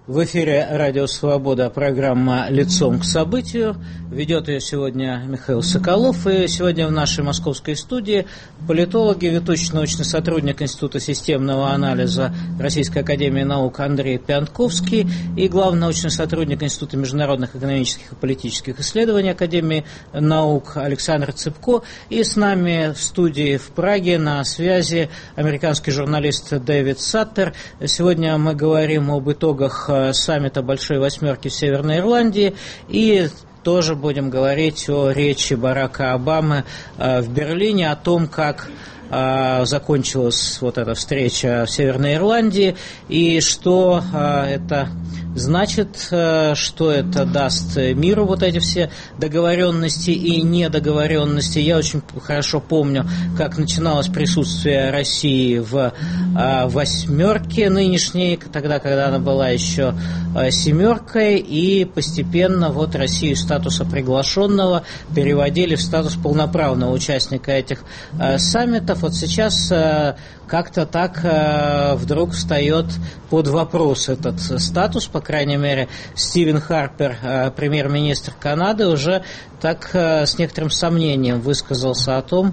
В эфире «Радио Свобода», программа «Лицом к событию». Ведет ее сегодня Михаил Соколов. И сегодня в нашей московской студии политологи, ведущий научный сотрудник Института системного анализа Российской академии наук Андрей Пянтковский и главный научный сотрудник Института международных экономических и политических исследований Академии наук Александр Цыпко. И с нами в студии в Праге на связи американский журналист Дэвид Саттер. Сегодня мы говорим об итогах саммита Большой Восьмерки в Северной Ирландии и тоже будем говорить о речи Барака Обамы в Берлине, о том, как закончилась вот эта встреча в Северной Ирландии и что это значит, что это даст миру, вот эти все договоренности и недоговоренности. Я очень хорошо помню, как начиналось присутствие России в восьмерке нынешней, тогда, когда она была еще семеркой, и постепенно вот Россию из статуса приглашенного переводили в статус полноправного участника этих саммитов. Вот сейчас как-то так вдруг встает под вопрос этот статус, по крайней мере, Стивен Харпер, премьер-министр Канады, уже так с некоторым сомнением высказался о том,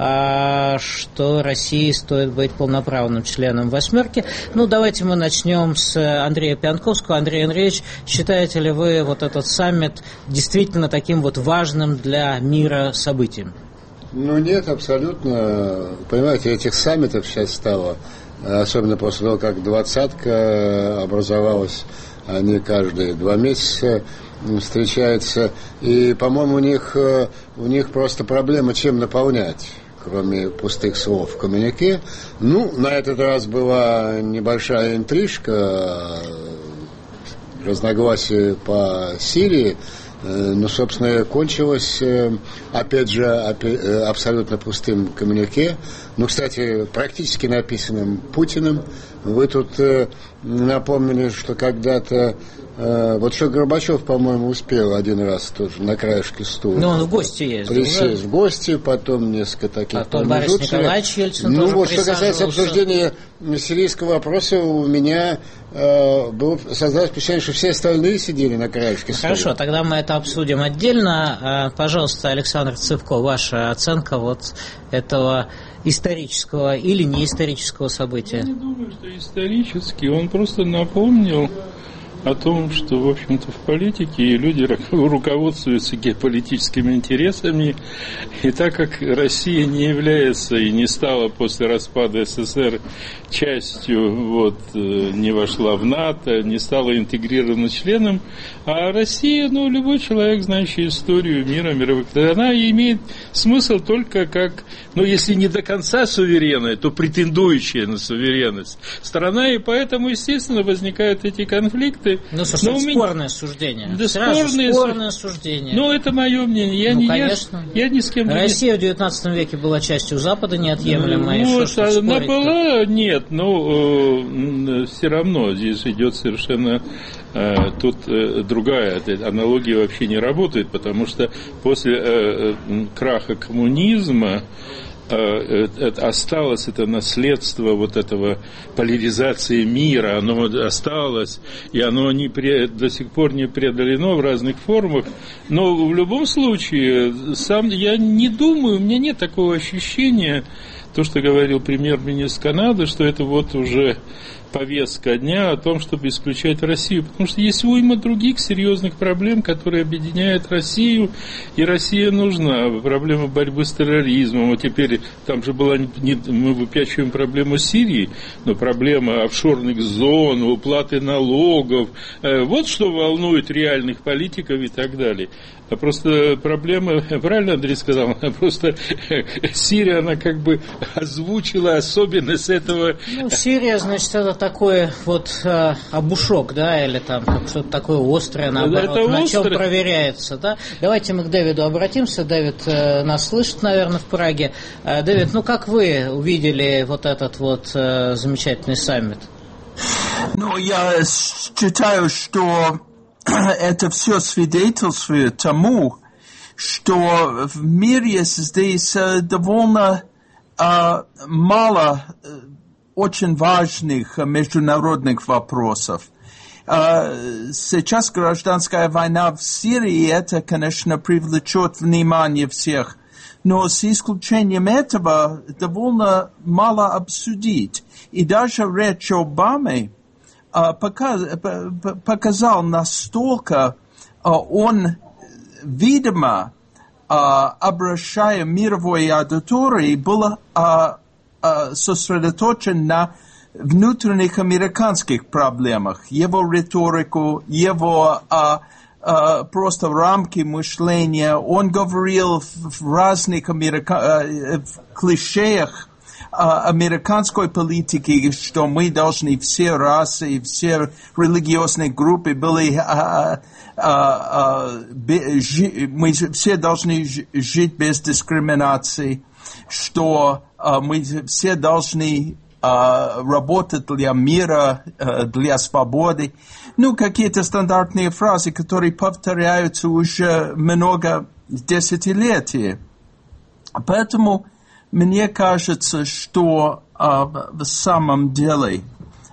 что России стоит быть полноправным членом восьмерки. Ну, давайте мы начнем с Андрея Пянтковского. Андрей Андреевич, считаете ли вы вот этот саммит действительно таким вот важным для мира событием? Ну нет, абсолютно. Понимаете, этих саммитов сейчас стало, особенно после того, как двадцатка образовалась, они каждые 2 месяца встречаются, и, по-моему, у них просто проблема, чем наполнять, кроме пустых слов в коммюнике. Ну, на этот раз была небольшая интрижка, разногласия по Сирии. Ну, собственно, кончилось, опять же, абсолютно пустым коммюнике. Ну, кстати, практически написанным Путиным. Вы тут напомнили, что когда-то, вот что Горбачев, по-моему, успел один раз тоже на краешке стула. Ну, он в гости ездил. Присесть в гости, потом несколько таких потом Борис Николаевич Ельцин Ну, тоже вот, что касается обсуждения сирийского вопроса, у меня создалось впечатление, что все остальные сидели на краешке стула. Хорошо, тогда мы это обсудим отдельно. Пожалуйста, Александр Цыпко, ваша оценка вот этого исторического или неисторического события? Я не думаю, что исторический. Он просто напомнил о том, что, в общем-то, в политике люди руководствуются геополитическими интересами, и так как Россия не является и не стала после распада СССР частью, не вошла в НАТО, не стала интегрированным членом, а Россия, любой человек, знающий историю мира, она имеет смысл только как, если не до конца суверенная, то претендующая на суверенность страна, и поэтому, естественно, возникают эти конфликты. Спорное суждение. Да, спорное суждение. Это мое мнение. Конечно. Я ни с кем не... Россия в XIX веке была частью Запада неотъемлемой. Она была, нет, все равно здесь идет совершенно... Тут другая аналогия вообще не работает, потому что после краха коммунизма осталось это наследство вот этого поляризации мира, оно осталось, и оно до сих пор не преодолено в разных формах, но в любом случае, я не думаю, у меня нет такого ощущения, то, что говорил премьер-министр Канады, что это уже повестка дня о том, чтобы исключать Россию, потому что есть уйма других серьезных проблем, которые объединяют Россию, и Россия нужна. Проблема борьбы с терроризмом, вот теперь там же была, мы выпячиваем проблему Сирии, но проблема офшорных зон, уплаты налогов, вот что волнует реальных политиков и так далее. А просто проблема, правильно Андрей сказал, просто Сирия, она озвучила особенность этого. Сирия, значит, это такой обушок, да, или там что-то такое острое, наоборот, на чем проверяется, да. Давайте мы к Дэвиду обратимся. Дэвид нас слышит, наверное, в Праге. Дэвид, как вы увидели вот этот замечательный саммит? Я считаю, что это все свидетельствует тому, что в мире здесь довольно мало очень важных международных вопросов. сейчас гражданская война в Сирии, это, конечно, привлечет внимание всех. Но с исключением этого довольно мало обсудить. И даже речь Обамы показал настолько, он, видимо, обращая мировой аудитории, был сосредоточен на внутренних американских проблемах, его риторику, его просто рамки мышления. Он говорил в разных клишеях американской политики, что мы должны все расы, все религиозные группы мы все должны жить без дискриминации, что мы все должны работать для мира, для свободы. Ну, какие-то стандартные фразы, которые повторяются уже много десятилетий. Поэтому мне кажется, что в самом деле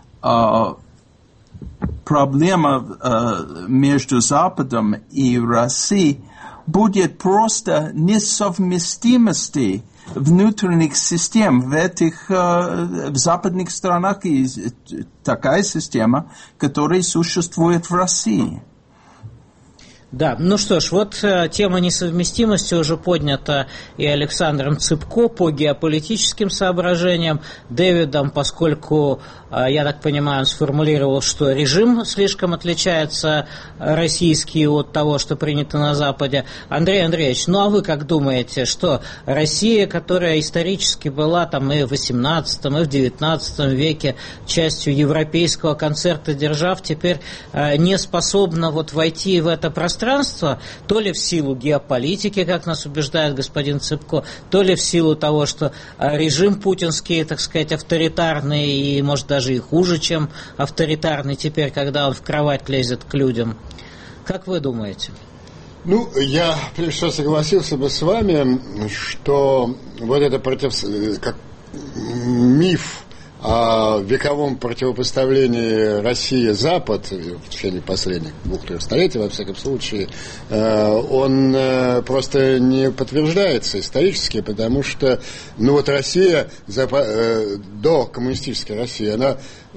проблема между Западом и Россией будет просто несовместимости внутренних систем. В западных странах есть такая система, которая существует в России. Да, ну что ж, вот тема несовместимости уже поднята и Александром Цыпко по геополитическим соображениям, Дэвидом, поскольку, я так понимаю, он сформулировал, что режим слишком отличается российский от того, что принято на Западе. Андрей Андреевич, ну а вы как думаете, что Россия, которая исторически была там и в XVIII, и в XIX веке частью европейского концерта держав, теперь не способна вот войти в это пространство, то ли в силу геополитики, как нас убеждает господин Цыпко, то ли в силу того, что режим путинский, так сказать, авторитарный и, может, даже и хуже, чем авторитарный теперь, когда он в кровать лезет к людям. Как вы думаете? Ну, я, прежде всего, согласился бы с вами, что вот это как миф о вековом противопоставлении Россия-Запад в течение последних 2-3 столетий, во всяком случае, он просто не подтверждается исторически, потому что, ну вот Россия, до коммунистической России, она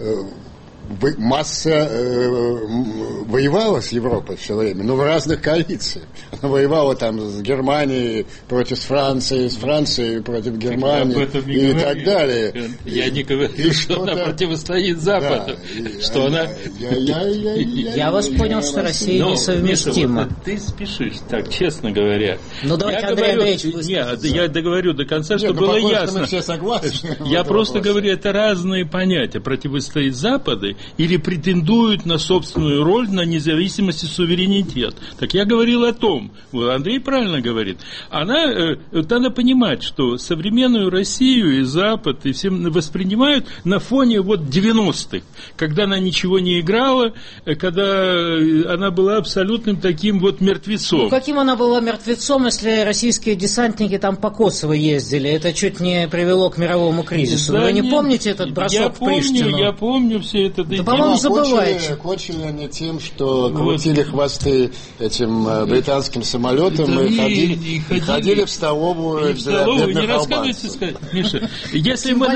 масса воевала с Европой все время, но в разных коалициях. Она воевала там с Германией против Франции, с Францией против Германии и так далее. Я не говорю, что она противостоит Западу. Да, что она... Я вас понял, что Россия несовместима. Миша, ты спешишь, так, честно говоря. Ну давайте, Андрей Андреевич, нет, я договорю до конца, чтобы было ясно. Я просто говорю, это разные понятия. Противостоит Западу или претендуют на собственную роль, на независимость и суверенитет. Так я говорил о том, вот Андрей правильно говорит, надо понимать, что современную Россию и Запад и всем воспринимают на фоне вот 90-х, когда она ничего не играла, когда она была абсолютным таким вот мертвецом. Ну, каким она была мертвецом, если российские десантники там по Косово ездили? Это чуть не привело к мировому кризису. Да, вы не помните этот бросок в Приштину? Я помню все это. Да, по-моему, забываете. Кончили они тем, что крутили хвосты этим британским самолетам и ходили в столовую. Не рассказывайте, Миша. Если мы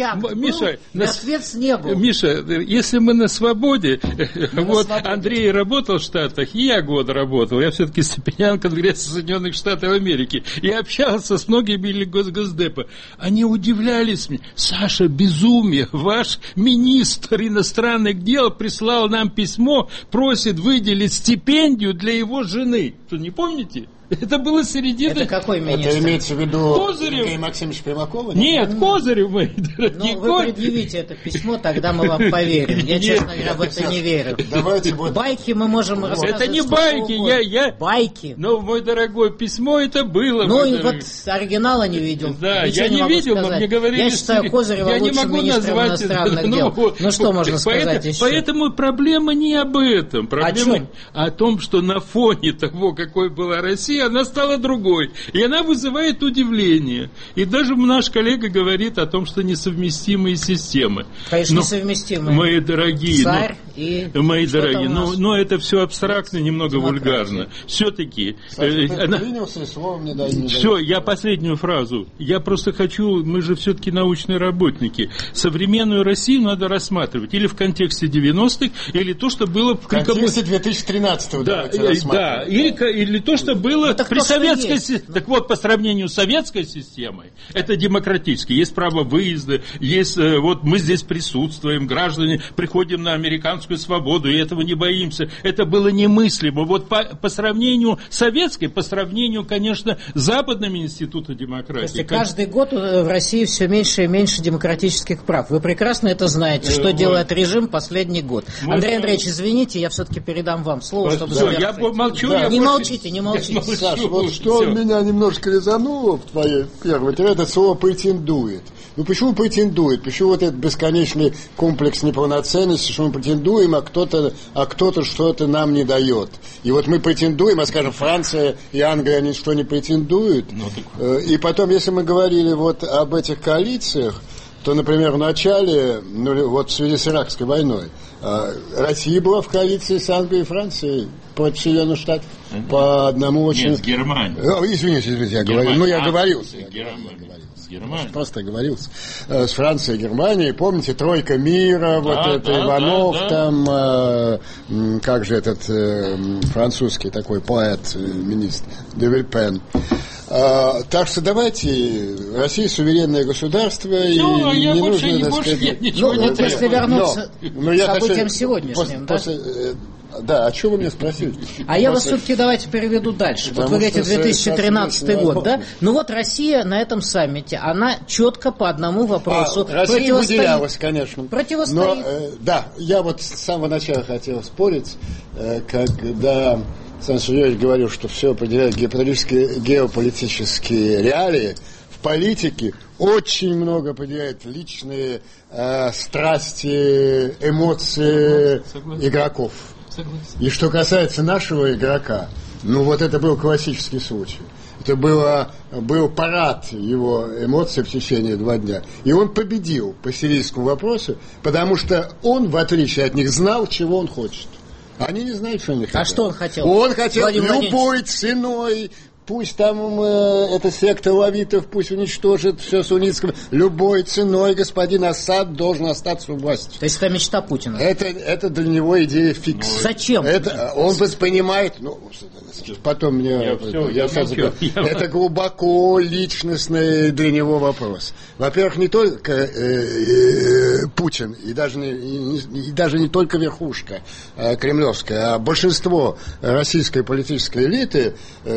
мертвец не был. Миша, если мы на свободе, вот Андрей работал в Штатах, и я год работал, я все-таки степенян Конгресса Соединенных Штатов Америки, и общался с многими из Госдепа. Они удивлялись мне: Саша, безумие, ваш министр иностранных дел прислал нам письмо, просит выделить стипендию для его жены. Что, не помните? Это было середина... Это какой министр? Это имеется в виду Козырев. Евгений Максимович Примакова? Нет, Козырев, мои дорогие. Ну, вы предъявите это письмо, тогда мы вам поверим. Я, честно говоря, в это не верю. Байки мы можем рассказывать. Это не байки, Байки. Ну, мой дорогой, письмо это было. Ну, и вот оригинала не видел. Да, я не видел, но мне говорили... Я считаю Козырева лучшим министром иностранных дел. Ну, что можно сказать еще? Поэтому проблема не об этом. Проблема о том, что на фоне того, какой была Россия, она стала другой. И она вызывает удивление. И даже наш коллега говорит о том, что несовместимые системы. Конечно, несовместимые. Мои дорогие. Царь и... Мои дорогие, но это все абстрактно, немного вульгарно. Все-таки... Все, я последнюю фразу. Я просто хочу, мы же все-таки научные работники. Современную Россию надо рассматривать или в контексте 90-х, или то, что было... В контексте 2013-го. Да, или то, что было при советской системе. Так вот, по сравнению с советской системой, это демократически. Есть право выезда, есть... Вот мы здесь присутствуем, граждане, приходим на американскую свободу, и этого не боимся. Это было немыслимо. Вот по сравнению советской, по сравнению, конечно, с западными институтами демократии. То есть каждый год в России все меньше и меньше демократических прав. Вы прекрасно это знаете, что делает режим последний год. Андрей Андреевич, извините, я все-таки передам вам слово, чтобы завершить. Я молчу. Да. Не молчите. Саша, вот что меня немножко резануло в твоей первой, это слово «претендует». Ну почему претендует? Почему вот этот бесконечный комплекс неполноценности, что мы претендуем, а кто-то что-то нам не дает. И вот мы претендуем, а скажем, Франция и Англия, они что, не претендуют? И потом, если мы говорили вот об этих коалициях, то, например, в начале, вот в связи с Иракской войной, Россия была в коалиции с Англией и Францией против Соединенных Штатов по одному очень... Нет, с Германией. Извините, я говорил. Я оговорился. Просто оговорился. С Францией и Германией, помните, тройка мира, Иванов, там, как же этот французский такой поэт, министр, де Вильпен. Так что давайте, Россия суверенное государство, и не нужно, ничего не хочу. Если вернуться к событиям сегодняшним, да, о чем вы меня спросили? А я вас все-таки давайте переведу дальше. Вот вы говорите 2013 год, да? Ну вот Россия на этом саммите, она четко по одному вопросу Россия выделялась, конечно. Противостоит. Да, я вот с самого начала хотел спорить, когда Александр Сергеевич говорил, что все определяет геополитические реалии. В политике очень много определяет личные страсти, эмоции игроков. И что касается нашего игрока, ну вот это был классический случай. Это был парад его эмоций в течение 2 дня. И он победил по сирийскому вопросу, потому что он, в отличие от них, знал, чего он хочет. Они не знают, что они хотят. А что он хотел? Он хотел любой ценой. Пусть там эта секта лавитов, пусть уничтожит все суннитское. Любой ценой господин Асад должен остаться у власти. То есть это мечта Путина? Это для него идея фикс. Зачем? Он воспринимает... потом это глубоко личностный для него вопрос. Во-первых, не только Путин, и даже не только верхушка кремлевская, а большинство российской политической элиты...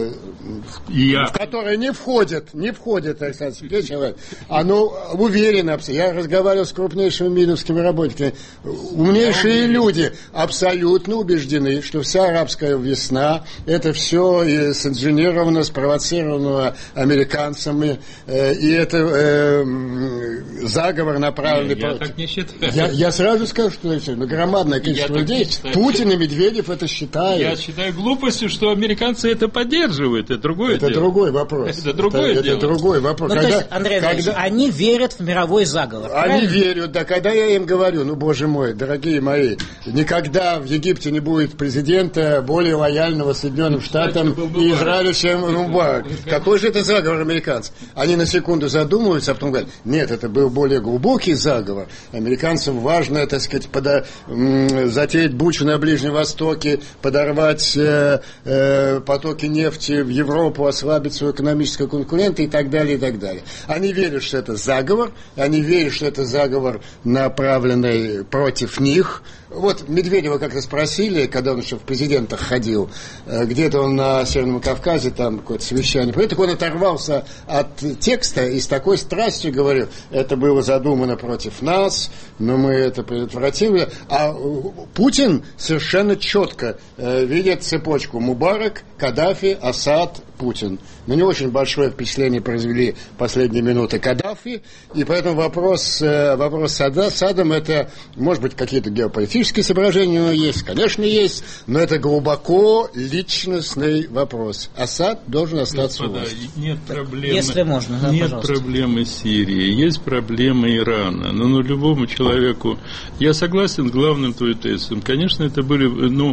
в которое не входит Александр Сергеевич, оно уверено. Я разговаривал с крупнейшими мидовскими работниками. Умнейшие люди абсолютно убеждены, что вся арабская весна — это все синженировано, спровоцировано американцами, и это заговор направленный против... Я так не считаю. Я сразу скажу, что это громадное количество людей. Путин и Медведев это считают. Я считаю глупостью, что американцы это поддерживают. Это другой вопрос. Это другой вопрос. Ну, то есть, Андрей Андреевич, они верят в мировой заговор. Они верят, да. Когда я им говорю, боже мой, дорогие мои, никогда в Египте не будет президента более лояльного Соединенным Штатам и Израилю, чем Мубарак. Какой же это заговор американцев? Они на секунду задумываются, а потом говорят, нет, это был более глубокий заговор. Американцам важно, так сказать, затеять бучу на Ближнем Востоке, подорвать потоки нефти в Европу, ослабить свою экономическую конкуренцию и так далее, и так далее. Они верят, что это заговор, они верят, что это заговор, направленный против них. Вот Медведева как-то спросили, когда он еще в президентах ходил, где-то он на Северном Кавказе, там какое-то совещание. Так он оторвался от текста и с такой страстью говорил, это было задумано против нас, но мы это предотвратили. А Путин совершенно четко видит цепочку: Мубарак, Каддафи, Асад, Путин. На него очень большое впечатление произвели последние минуты Каддафи, и поэтому вопрос с Асадом, это, может быть, какие-то геополитические соображения у него есть, конечно, есть, но это глубоко личностный вопрос. Асад должен остаться у власти. Нет проблемы, если можно, да, нет пожалуйста. проблемы Сирии, есть проблемы Ирана, но любому человеку, я согласен с главным твоим тезисом, конечно, это были,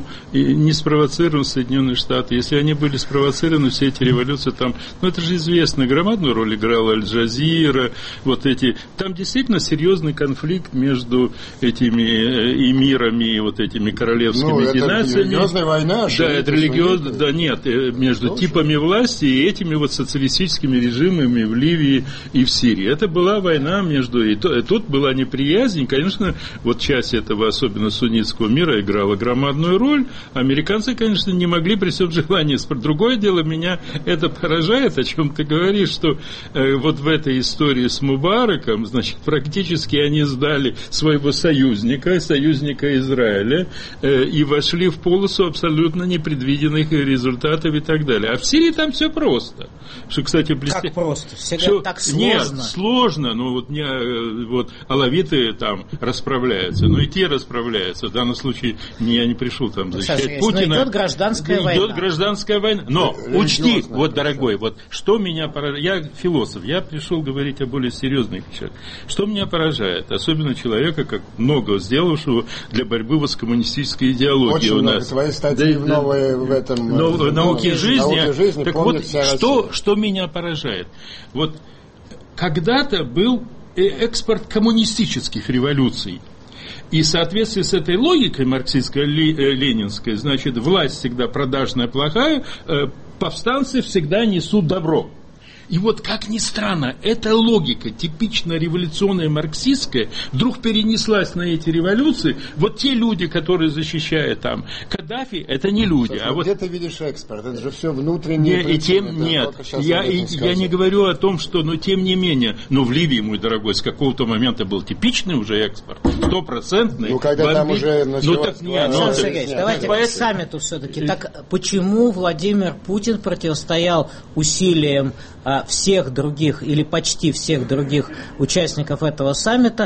не спровоцированы Соединенные Штаты, если они были спровоцированы, все эти революции там, это же известно, громадную роль играла Аль-Джазира, вот эти, там действительно серьезный конфликт между этими эмирами и вот этими королевскими династиями. Это религиозная война. Да, это религиозная, да нет, между типами власти и этими вот социалистическими режимами в Ливии и в Сирии. Это была война между, и тут была неприязнь, конечно, вот часть этого, особенно суннитского мира, играла громадную роль. Американцы, конечно, не могли при всем желании. Другое дело, меня это поражает, о чем ты говоришь, что вот в этой истории с Мубараком, значит, практически они сдали своего союзника Израиля, и вошли в полосу абсолютно непредвиденных результатов и так далее. А в Сирии там все просто. Что, кстати, как просто? Всегда так сложно. Нет, сложно, вот алавиты там расправляются, но и те расправляются. В данном случае я не пришел там защищать Путина. Но идет гражданская война. Но учти, вот, дорогой, вот что меня поражает, я философ, я пришел говорить о более серьезных вещах. Что меня поражает, особенно человека, как много сделавшего для борьбы с коммунистической идеологией. Очень у много нас. Твои статьи в этом науке жизни. Так вот, что меня поражает? Вот когда-то был экспорт коммунистических революций. И в соответствии с этой логикой марксистско-ленинской, значит, власть всегда продажная, плохая, повстанцы всегда несут добро. И вот, как ни странно, эта логика, типично революционная марксистская, вдруг перенеслась на эти революции. Вот те люди, которые защищают там Каддафи, это не люди. Слушай, где ты видишь экспорт? Это же все внутреннее. Нет, я не говорю о том, что, но тем не менее, в Ливии, мой дорогой, с какого-то момента был типичный уже экспорт, 100%. Когда там уже началось... Александр Сергеевич, давайте к саммиту все-таки. Так почему Владимир Путин противостоял усилиям всех других или почти всех других участников этого саммита,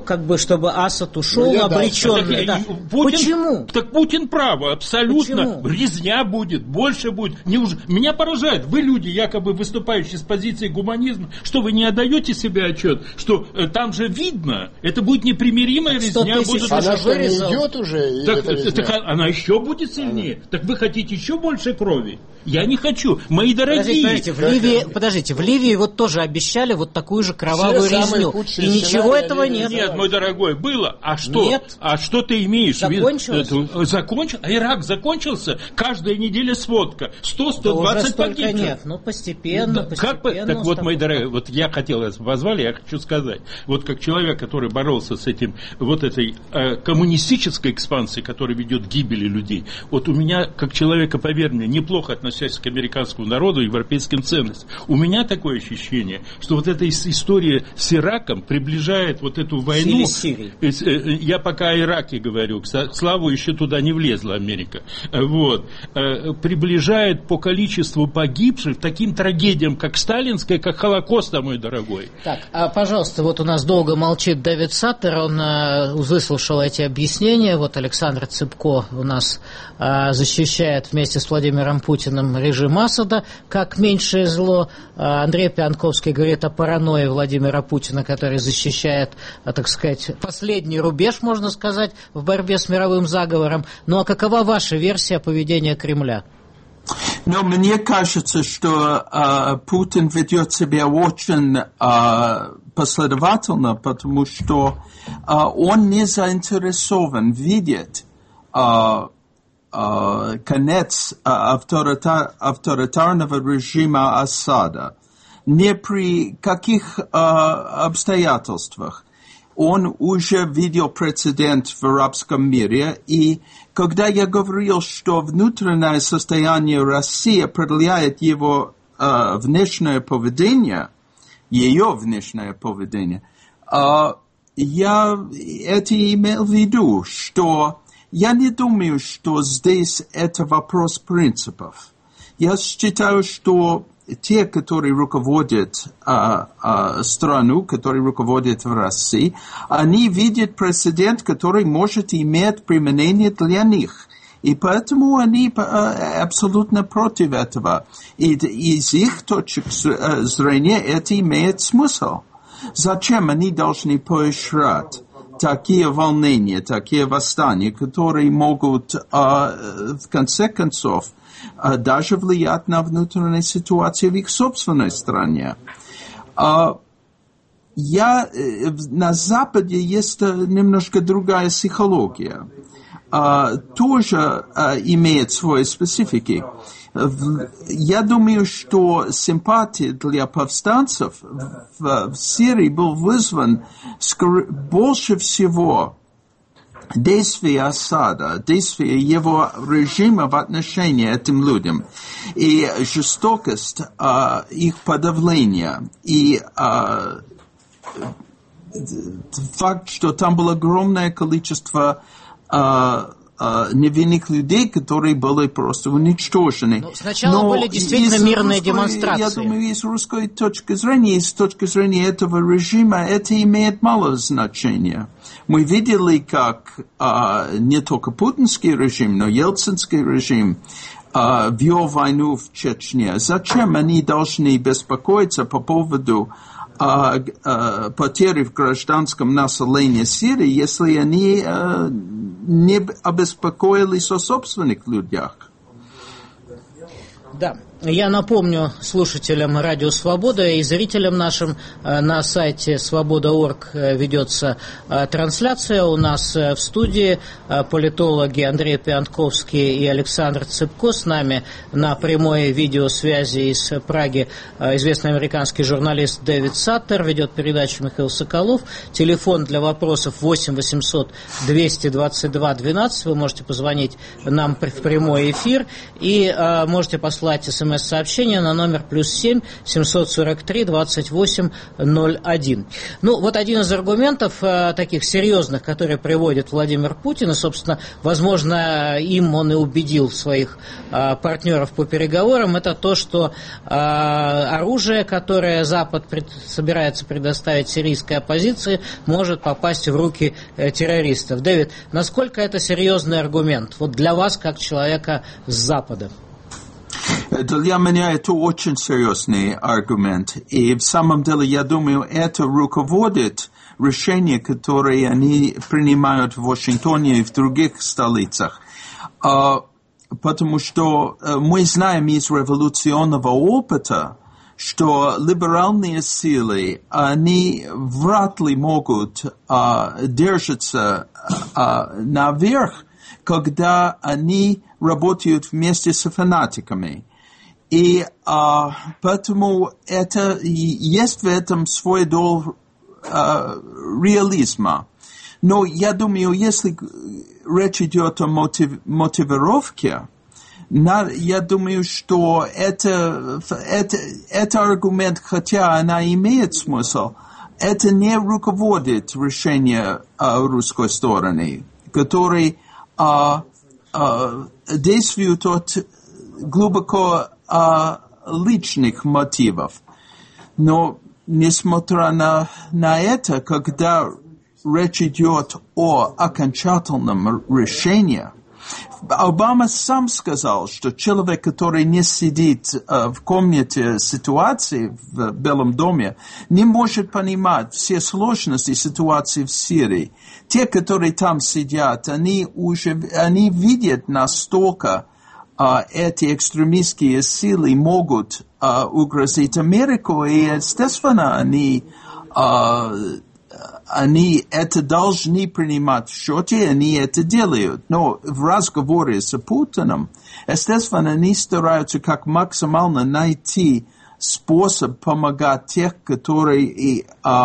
чтобы Асад ушел обреченный. Почему? Так Путин прав, абсолютно. Почему? Резня будет, больше будет. Меня поражает. Вы люди, якобы выступающие с позиции гуманизма, что вы не отдаете себе отчет, что там же видно, это будет непримиримая резня. Она что, не идет уже? Так она еще будет сильнее. Так вы хотите еще больше крови? Я не хочу. Мои дорогие. Подождите, в Ливии вот тоже обещали вот такую же кровавую резню. И ничего этого нет. Нет, мой дорогой, было. А что? Нет. А что ты имеешь? Закончилось? Закончился? А Ирак закончился? Каждая неделя сводка. 100-120 погибших. Нет, постепенно. Так вот, мои дорогие, вот я хотел, вас позвали, я хочу сказать. Вот как человек, который боролся с этим, вот этой коммунистической экспансией, которая ведет к гибели людей. Вот у меня, как человека, поверь мне, неплохо относясь к американскому народу и европейским ценностям. У меня такое ощущение, что вот эта история с Ираком приближает вот эту войну. Я пока о Ираке говорю, к славу еще туда не влезла Америка. Приближает по количеству погибших таким трагедиям, как сталинская, как Холокоста, мой дорогой. Так, пожалуйста, вот у нас долго молчит Давид Саттер, он выслушал эти объяснения. Вот Александр Цыпко у нас защищает вместе с Владимиром Путиным режим Асада как меньшее зло. Андрей Пианковский говорит о паранойи Владимира Путина, который защищает, так сказать, последний рубеж, можно сказать, в борьбе с мировым заговором. Ну а какова ваша версия поведения Кремля? Но мне кажется, что Путин ведет себя очень последовательно, потому что он не заинтересован видеть конец авторитарного режима Асада. Не при каких обстоятельствах. Он уже видел прецедент в арабском мире, и когда я говорил, что внутреннее состояние России определяет его внешнее поведение, ее внешнее поведение, я это имел в виду, что я не думаю, что здесь это вопрос принципов. Я считаю, что те, которые руководят страну, которые руководят в России, они видят прецедент, который может иметь применение для них. И поэтому они абсолютно против этого. И из их точек зрения это имеет смысл. Зачем они должны поощрять такие волнения, такие восстания, которые могут, в конце концов, даже влиять на внутреннюю ситуацию в их собственной стране? На Западе есть немножко другая психология. Тоже имеет свои специфики. Я думаю, что симпатия для повстанцев в Сирии был вызван больше всего действия Асада, действия его режима в отношении этим людям, и жестокость их подавления, и факт, что там было огромное количество невинных людей, которые были просто уничтожены. Сначала были действительно мирные демонстрации. Я думаю, с русской точки зрения, с точки зрения этого режима, это имеет мало значения. Мы видели, как не только путинский режим, но ельцинский режим вел войну в Чечне. Зачем они должны беспокоиться по поводу потери в гражданском населении Сирии, если они не обеспокоились о собственных людях? Да. Я напомню слушателям Радио Свобода и зрителям нашим, на сайте свобода.орг ведется трансляция. У нас в студии политологи Андрей Пиантковский и Александр Цыпко. С нами на прямой видеосвязи из Праги известный американский журналист Дэвид Саттер. Ведет передачу Михаил Соколов. Телефон для вопросов 8 800 222 12. Вы можете позвонить нам в прямой эфир и можете послать СМС-сообщение на номер +7 743 28 01. Ну, вот один из аргументов таких серьезных, которые приводит Владимир Путин, и, собственно, возможно, им он и убедил своих партнеров по переговорам, это то, что оружие, которое Запад собирается предоставить сирийской оппозиции, может попасть в руки террористов. Дэвид, насколько это серьезный аргумент вот для вас, как человека с Запада? Для меня это очень серьезный аргумент. И в самом деле, я думаю, это руководит решения, которые они принимают в Вашингтоне и в других столицах. Потому что мы знаем из революционного опыта, что либеральные силы, они вряд ли могут держаться наверх, когда они работают вместе с фанатиками. И поэтому это есть в этом свой доль реализма. Но я думаю, если речь идет о мотивировке, я думаю, что это аргумент, хотя она имеет смысл, это не руководит решением русской стороны, который действует от глубоко личных мотивов. Но, несмотря на это, когда речь идет о окончательном решении, Обама сам сказал, что человек, который не сидит в комнате ситуации в Белом доме, не может понимать все сложности ситуации в Сирии. Те, которые там сидят, они видят настолько эти экстремистские силы могут угрозить Америку, и, естественно, они это должны принимать в счете, и они это делают. Но в разговоре с Путиным, естественно, они стараются как максимально найти способ помогать тех, которые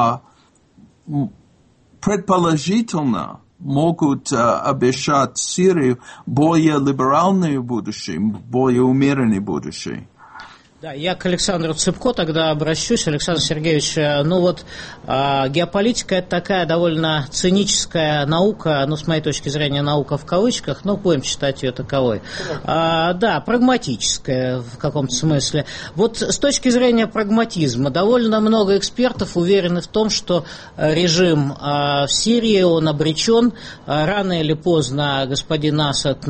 предположительно могут обещать Сирию более либеральное будущее, более умеренное будущее. Да, я к Александру Цыпко тогда обращусь. Александр Сергеевич, геополитика – это такая довольно циническая наука, с моей точки зрения, наука в кавычках, но будем считать ее таковой. Да, прагматическая в каком-то смысле. Вот с точки зрения прагматизма, довольно много экспертов уверены в том, что режим в Сирии, он обречен. Рано или поздно господин Асад,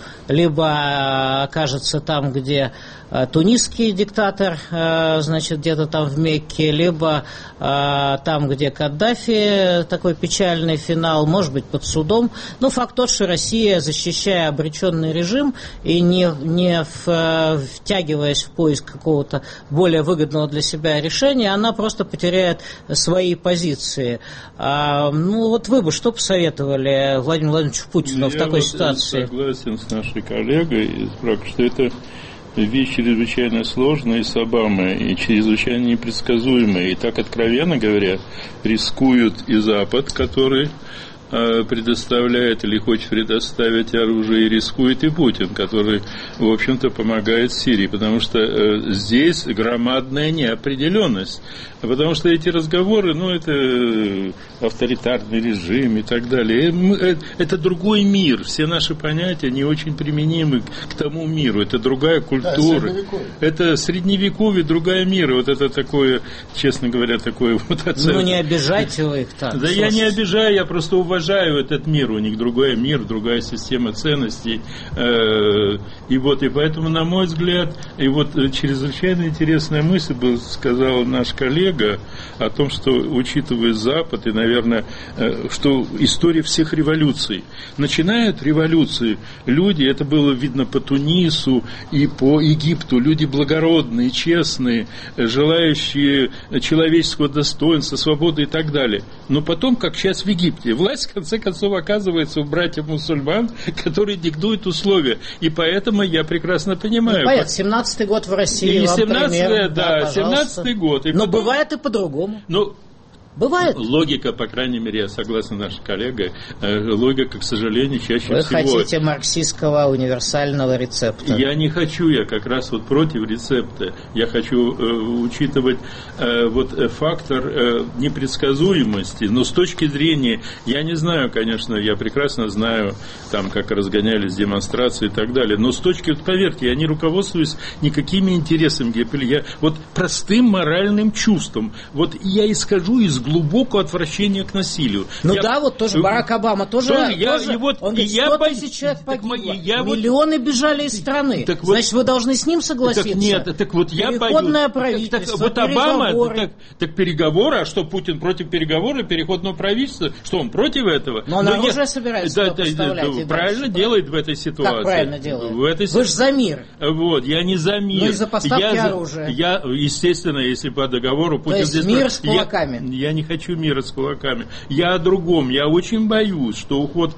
либо окажется там, где тунисский диктатор, значит, где-то там в Мекке, либо там, где Каддафи, такой печальный финал, может быть, под судом. Но факт тот, что Россия, защищая обреченный режим и не втягиваясь в поиск какого-то более выгодного для себя решения, она просто потеряет свои позиции. Вот вы бы что посоветовали Владимиру Владимировичу Путину в такой ситуации? Я согласен с нашей коллегой, что это вещь чрезвычайно сложная и собамая, и чрезвычайно непредсказуемая. И так, откровенно говоря, рискуют и Запад, который предоставляет или хочет предоставить оружие, и рискует и Путин, который, в общем-то, помогает Сирии, потому что здесь громадная неопределенность. Потому что эти разговоры, это авторитарный режим и так далее. Это другой мир. Все наши понятия не очень применимы к тому миру. Это другая культура. Это средневековье, другая мира. Вот это такое, честно говоря, такое вот оценка. Не обижайте вы их так. Да я не обижаю, я просто уважаю этот мир. У них другой мир, другая система ценностей. И поэтому, на мой взгляд, чрезвычайно интересная мысль сказал наш коллега о том, что, учитывая Запад и, наверное, что история всех революций. Начинают революции люди, это было видно по Тунису и по Египту, люди благородные, честные, желающие человеческого достоинства, свободы и так далее. Но потом, как сейчас в Египте, власть, в конце концов, оказывается у братьев-мусульман, которые диктуют условия. И поэтому я прекрасно понимаю. Понятно, 17-й год в России, и 17-й год. Но бывает и по-другому. Бывает. Логика, по крайней мере, я согласен с нашей коллегой, логика, к сожалению, чаще всего... Вы хотите марксистского универсального рецепта? Я не хочу, я как раз против рецепта. Я хочу учитывать фактор непредсказуемости, но с точки зрения, я не знаю, конечно, я прекрасно знаю, там, как разгонялись демонстрации и так далее, но с точки, поверьте, я не руководствуюсь никакими интересами, я простым моральным чувством. Я исхожу из глубокого отвращения к насилию. Тоже Барак Обама тоже он говорит, 100 тысяч человек погибло, миллионы бежали из страны. Значит, вы должны с ним согласиться. Я боюсь. Переходное правительство, Обама, переговоры, а что, Путин против переговоров, переходного правительства? Что, он против этого? Но он оружие собирается поставлять. Правильно делает в этой ситуации. Как правильно делает? Вы же за мир. Я не за мир. И за поставки оружия. Естественно, если по договору Путин... То есть мир с кулаками. Я не хочу мира с кулаками. Я о другом. Я очень боюсь, что уход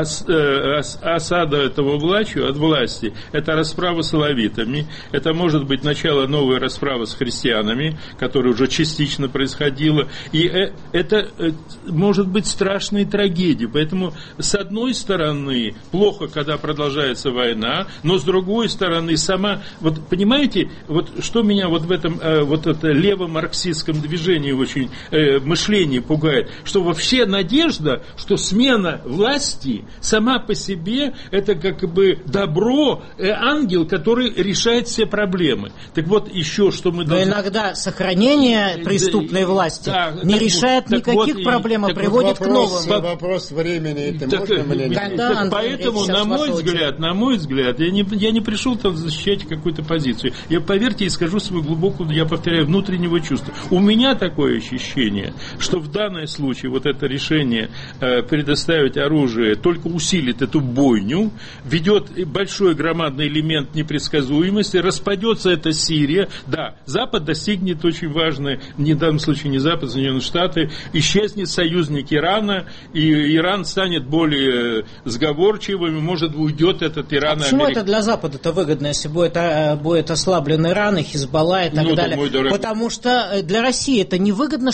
Асада этого от власти, это расправа с алавитами, это может быть начало новой расправы с христианами, которая уже частично происходила, и это может быть страшной трагедией. Поэтому, с одной стороны, плохо, когда продолжается война, но с другой стороны, понимаете, что меня в этом левомарксистском движении очень мышление пугает, что вообще надежда, что смена власти сама по себе это как бы добро, ангел, который решает все проблемы. Так еще что мы должны... Но иногда сохранение преступной власти не решает никаких проблем, а приводит к новым. Вопрос времени, это можно или нет? Поэтому, на мой взгляд, я не пришел там защищать какую-то позицию. Я, поверьте, исхожу свою глубокую, я повторяю, внутреннего чувства. У меня такое ощущение, что в данном случае это решение предоставить оружие только усилит эту бойню, ведет большой громадный элемент непредсказуемости, распадется эта Сирия. Да, Запад достигнет очень важное, в данном случае не Запад, Соединенные Штаты, исчезнет союзник Ирана, и Иран станет более сговорчивым, и, может, уйдет этот Иран. Почему это для Запада-то выгодно, если будет ослаблен Иран, и Хизбалла и так далее? Потому что для России это невыгодно, чтобы Иран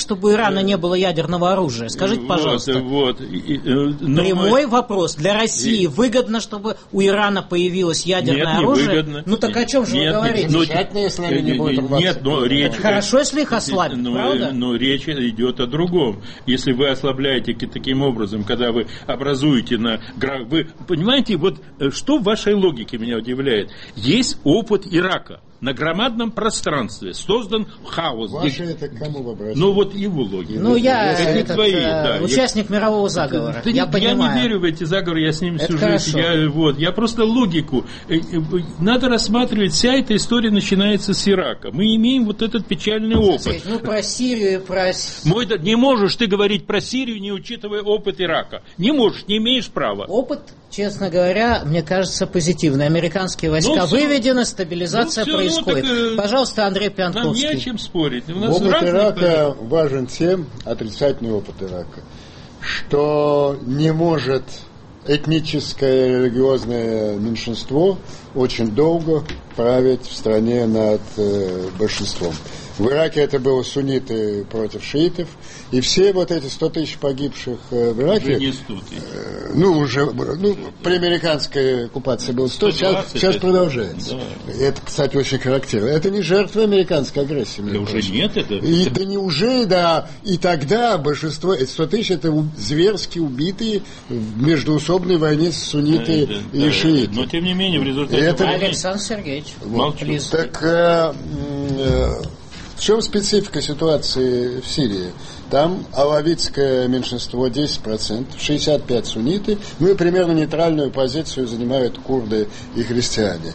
Ирана не было ядерного оружия? Скажите, пожалуйста. Прямой вопрос. Для России выгодно, чтобы у Ирана появилось ядерное оружие? Выгодно. Ну так о чем же вы говорите? Если они не будут речь... Хорошо, если их ослабить, правда? Но речь идет о другом. Если вы ослабляете таким образом, когда вы образуете вы понимаете, вот что в вашей логике меня удивляет? Есть опыт Ирака. На громадном пространстве создан хаос. Ваши это кому вы обращаетесь? Ну вот его логика. Ну я участник мирового заговора. Я не верю в эти заговоры, я с ними всю жизнь. Я просто логику. Надо рассматривать, вся эта история начинается с Ирака. Мы имеем вот этот печальный опыт. Ну про Сирию, Не можешь ты говорить про Сирию, не учитывая опыт Ирака. Не можешь, не имеешь права. Опыт, честно говоря, мне кажется, позитивный. Американские войска выведены, стабилизация происходит. Пожалуйста, Андрей Пьянковский. Нам не о чем спорить. Опыт Ирака важен тем, отрицательный опыт Ирака, что не может этническое религиозное меньшинство очень долго править в стране над большинством. В Ираке это было сунниты против шиитов, и все вот эти 100 тысяч погибших в Ираке... Уже не 100 тысяч. При американской оккупации было 100, сейчас продолжается. Да. Это, кстати, очень характерно. Это не жертвы американской агрессии. Да уже нет это? Да не уже, да. И тогда большинство, 100 тысяч, это зверски убитые в междуусобной войне с сунниты и шииты. Но, тем не менее, в результате... Александр Сергеевич, молчу. Так... В чем специфика ситуации в Сирии? Там алавитское меньшинство 10%, 65% сунниты, и примерно нейтральную позицию занимают курды и христиане.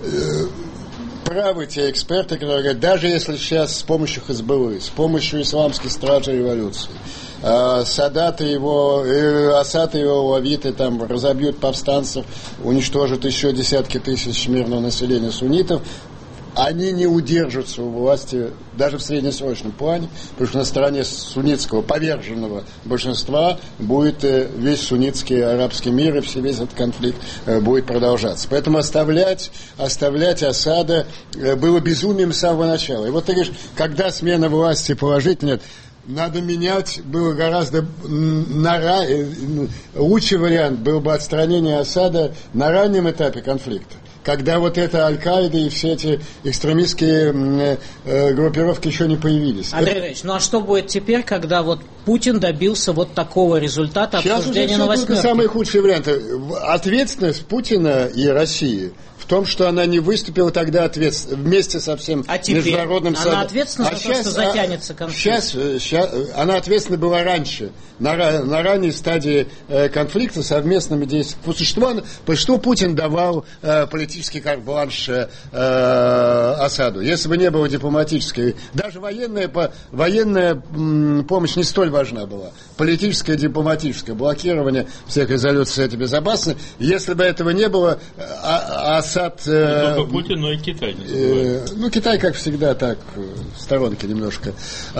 Правы те эксперты, которые говорят, даже если сейчас с помощью Хизбаллы, с помощью исламских стражей революции, Асад и его алавиты там разобьют повстанцев, уничтожат еще десятки тысяч мирного населения суннитов, они не удержатся у власти даже в среднесрочном плане, потому что на стороне суннитского поверженного большинства будет весь суннитский арабский мир, и весь этот конфликт будет продолжаться. Поэтому оставлять Асада было безумием с самого начала. И вот ты говоришь, когда смена власти положительная, надо менять, было гораздо лучший вариант был бы отстранение Асада на раннем этапе конфликта, когда вот это Аль-Каида и все эти экстремистские группировки еще не появились. Андрей Ильич, ну а что будет теперь, когда вот Путин добился вот такого результата обсуждения на восьмерке? Сейчас уже самые худшие варианты. Ответственность Путина и России в том, что она не выступила тогда вместе со всем международным сообществом. Она ответственна за то, что затянется конфликт? Сейчас она ответственна была раньше, на ранней стадии конфликта, совместными действиями. По существу Путин давал политический карт-бланш Асаду. Если бы не было дипломатической, даже военная помощь не столь важна была. Политическое и дипломатическое блокирование всех резолюций Совета Безопасности. Если бы этого не было, Асад... Не только Путин, но и Китай. Китай, как всегда, так, в сторонке немножко.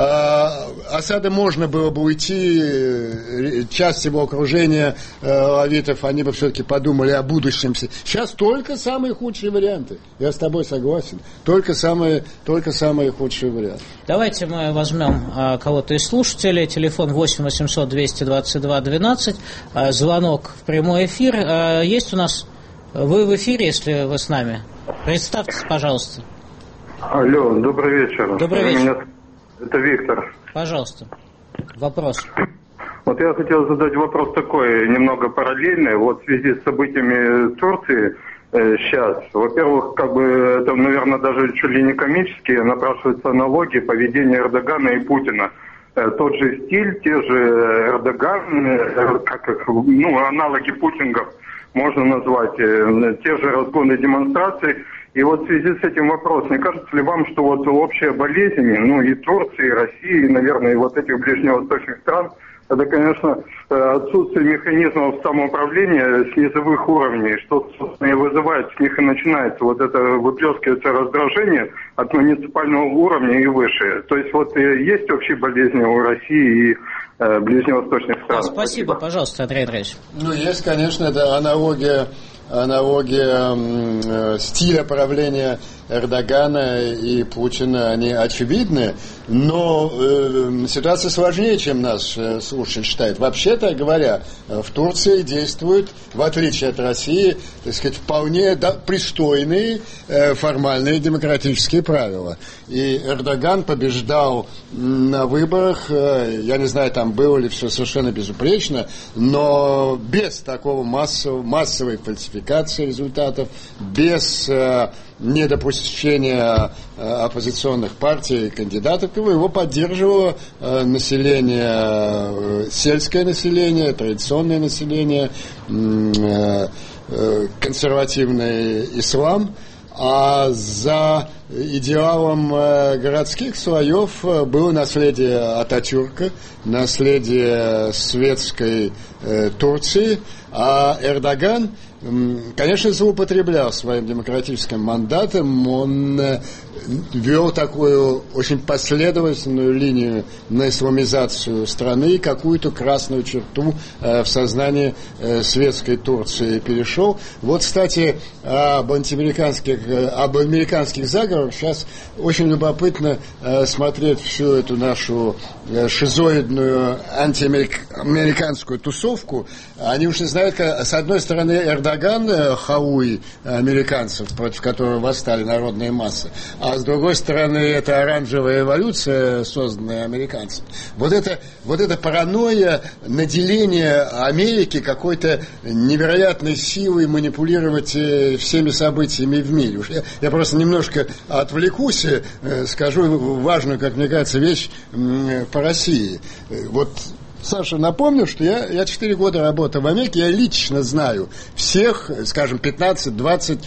Асада можно было бы уйти, часть его окружения алавитов, они бы все-таки подумали о будущем. Сейчас только самые худшие варианты. Я с тобой согласен. Только самые худшие варианты. Давайте мы возьмем кого-то из слушателей. Телефон 8 800 222 12. Звонок в прямой эфир. Есть у нас... Вы в эфире, если вы с нами. Представьтесь, пожалуйста. Алло, добрый вечер. Добрый вечер. Это Виктор. Пожалуйста. Вопрос. Вот я хотел задать вопрос такой, немного параллельный. Вот в связи с событиями Турции сейчас, во-первых, это, наверное, даже чуть ли не комически напрашиваются аналогии поведения Эрдогана и Путина. Тот же стиль, те же Эрдоган, аналоги путингов можно назвать, те же разгоны демонстраций. И вот в связи с этим вопрос, не кажется ли вам, что вот общая болезнь, и Турции, и России, и, наверное, и вот этих ближневосточных стран, это, конечно, отсутствие механизмов самоуправления с низовых уровней, что, собственно, и вызывает, с них и начинается вот это выплескивается раздражение от муниципального уровня и выше. То есть вот есть общие болезни у России и ближневосточных стран. Спасибо, пожалуйста, Андрей Андреевич. Есть, конечно, это аналогия стиля правления Эрдогана и Путина, они очевидны, но ситуация сложнее, чем наш слушатель считает. Вообще-то говоря, в Турции действуют, в отличие от России, так сказать, вполне пристойные формальные демократические правила. И Эрдоган побеждал на выборах, я не знаю, там было ли все совершенно безупречно, но без такого массовой фальсификации результатов, без недопущения оппозиционных партий и кандидатов, его поддерживало население, сельское население, традиционное население, консервативный ислам. А за идеалом городских слоев было наследие Ататюрка, наследие светской Турции, а Эрдоган, конечно, злоупотреблял своим демократическим мандатом, он вел такую очень последовательную линию на исламизацию страны и какую-то красную черту в сознании светской Турции перешел. Вот, кстати, об американских заговорах сейчас очень любопытно смотреть всю эту нашу шизоидную антиамериканскую тусовку. Они уж не знают, с одной стороны, Эрдоган, Хауи американцев, против которого восстали народные массы, а с другой стороны, это оранжевая революция, созданная американцами. Вот это паранойя, наделение Америки какой-то невероятной силой манипулировать всеми событиями в мире. Я просто немножко отвлекусь, скажу важную, как мне кажется, вещь по России. Вот, Саша, напомню, что я 4 года работал в Америке, я лично знаю всех, скажем, 15-20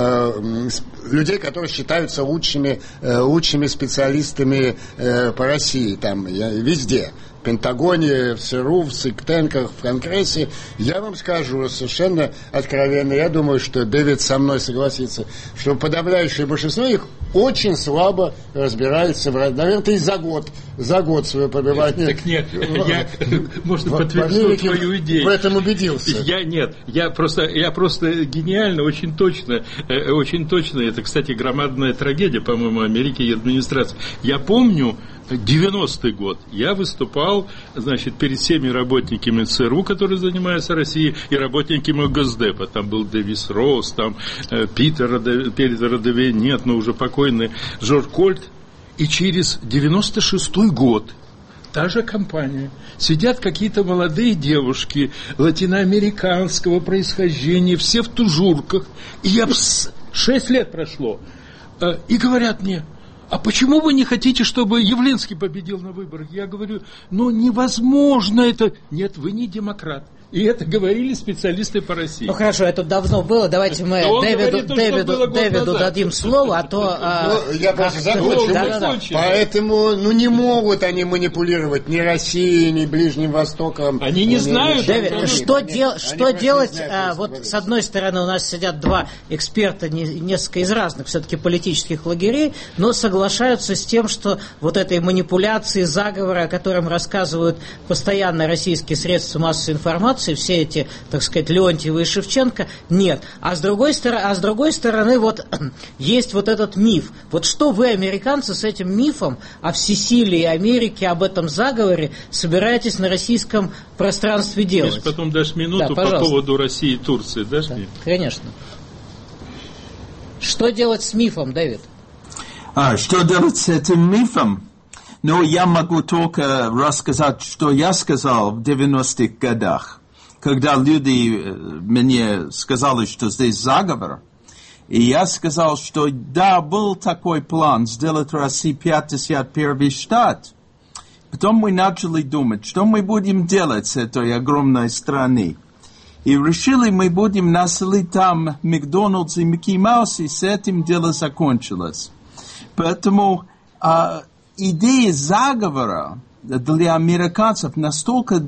людей, которые считаются лучшими специалистами по России, там, везде. В Пентагоне, в ЦРУ, в think-танках, в Конгрессе. Я вам скажу совершенно откровенно, я думаю, что Дэвид со мной согласится, что подавляющее большинство их очень слабо разбирается, наверное, ты за год своего пребывания. Так нет, можно подтвердить твою идею. В этом убедился. Я просто гениально, очень точно, это, кстати, громадная трагедия, по-моему, Америки и администрации. Я помню 90-й год. Я выступал, значит, перед всеми работниками ЦРУ, которые занимаются Россией, и работниками Госдепа. Там был Дэвис Росс, там Питер Родовей, нет, но уже покойный Жорж Кольт. И через 96-й год та же компания. Сидят какие-то молодые девушки латиноамериканского происхождения, все в тужурках. И 6 лет прошло. И говорят мне: а почему вы не хотите, чтобы Явлинский победил на выборах? Я говорю, невозможно это. Нет, вы не демократ. И это говорили специалисты по России. Ну хорошо, это давно было. Давайте мы Дэвиду дадим слово, а то... Я просто закончу. Поэтому не могут они манипулировать ни Россией, ни Ближним Востоком. Они не знают. Дэвид, что делать? Вот с одной стороны у нас сидят два эксперта, несколько из разных все-таки политических лагерей, но соглашаются с тем, что вот этой манипуляции, заговора, о котором рассказывают постоянно российские средства массовой информации, все эти, так сказать, Леонтьевы и Шевченко, нет. А с другой стороны, вот есть вот этот миф. Вот что вы, американцы, с этим мифом о всесилии Америки, об этом заговоре собираетесь на российском пространстве делать? Ты потом дашь минуту по поводу России и Турции, дашь мне? Конечно. Что делать с мифом, Дэвид? Что делать с этим мифом? Я могу только рассказать, что я сказал в 90-х годах. Когда люди мне сказали, что здесь заговор, и я сказал, что да, был такой план сделать Россию 51-й штат. Потом мы начали думать, что мы будем делать с этой огромной страной. И решили, мы будем населить там Макдональдс и Микки Маус, и с этим дело закончилось. Поэтому идея заговора для американцев настолько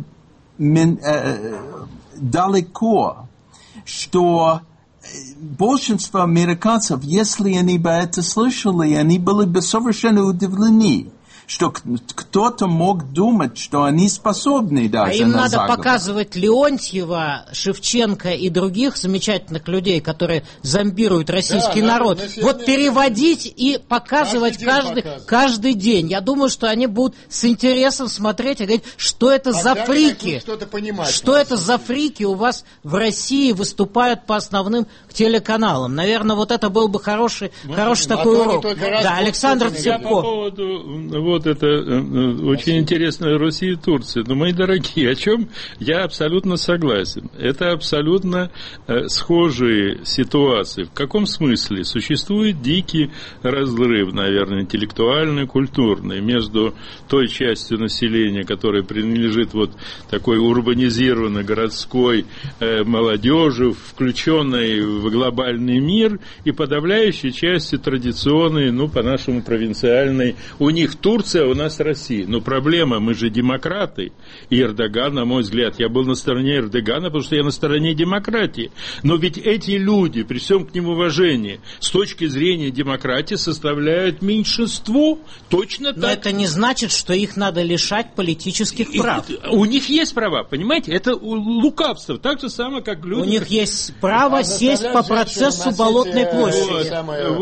далеко, что большинство американцев, если они бы это слышали, они были бы совершенно удивлены. что кто-то мог думать, что они способны даже им на надо заговор. показывать Леонтьева, Шевченко и других замечательных людей, которые зомбируют российский народ. Вот переводить и показывать каждый день. Я думаю, что они будут с интересом смотреть и говорить, что это за фрики. Что это за фрики у вас в России выступают по основным телеканалам. Наверное, вот это был бы хороший такой урок. Да, Александр Цепко. По поводу вот это очень интересно Россия и Турция. Но, мои дорогие, о чем я абсолютно согласен. Это абсолютно схожие ситуации. В каком смысле? Существует дикий разрыв, наверное, интеллектуальный, культурный между той частью населения, которая принадлежит вот такой урбанизированной городской молодежи, включенной в глобальный мир, и подавляющей частью традиционной, по-нашему, провинциальной. У них Турция, у нас Россия. Но проблема, мы же демократы. И Эрдоган, на мой взгляд, я был на стороне Эрдогана, потому что я на стороне демократии. Но ведь эти люди, при всем к ним уважении, с точки зрения демократии, составляют меньшинство. Точно так. Но это не значит, что их надо лишать политических прав. У них есть права, понимаете? Это лукавство. Так же самое, как люди... У них есть право сесть по процессу Болотной площади.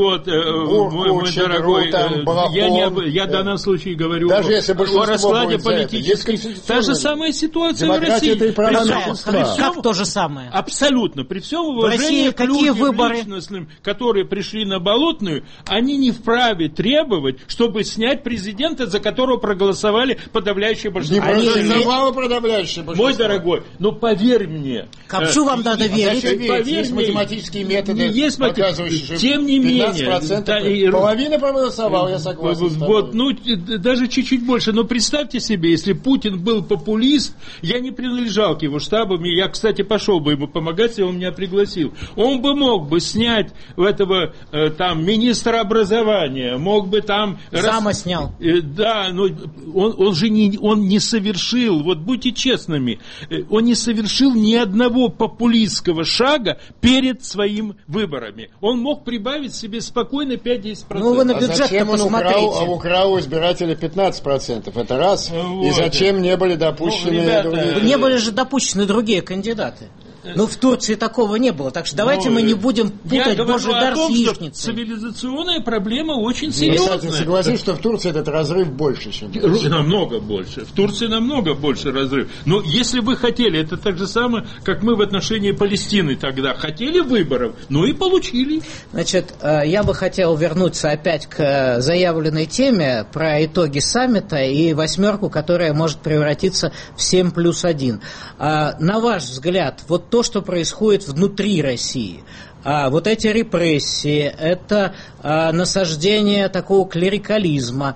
Мой дорогой, я в данном случае говорю о раскладе политической. Та же самая ситуация в России. Как то же самое? Абсолютно. При всем уважении к людям личностным, которые пришли на Болотную, они не вправе требовать, чтобы снять президента, за которого проголосовали подавляющее большинство. Мой дорогой, поверь мне. Копчу вам надо верить. Есть математические методы, показывающие, тем не менее. Половина проголосовала, я согласен. Даже чуть-чуть больше. Но представьте себе, если Путин был популист, я не принадлежал к его штабу, я, кстати, пошел бы ему помогать, если он меня пригласил. Он бы мог бы снять этого министра образования, мог бы там... Зама снял. Да, но он же не совершил, вот будьте честными, он не совершил ни одного популистского шага перед своим выборами. Он мог прибавить себе спокойно 5-10%. Вы на бюджет-то посмотрите. Украл у избирателя 15%. Это раз. И зачем не были допущены... Не были же допущены другие кандидаты. В Турции такого не было. Так что давайте мы не будем путать Божий дар с яичницей. Цивилизационная проблема очень серьезная. Кстати, согласись, что в Турции этот разрыв больше, чем в Турции. Намного больше. В Турции намного больше разрыв. Но если вы хотели, это так же самое, как мы в отношении Палестины тогда хотели выборов, и получили. Значит, я бы хотел вернуться опять к заявленной теме про итоги саммита и восьмерку, которая может превратиться в 7+1. На ваш взгляд, вот то, что происходит внутри России, вот эти репрессии, это насаждение такого клерикализма,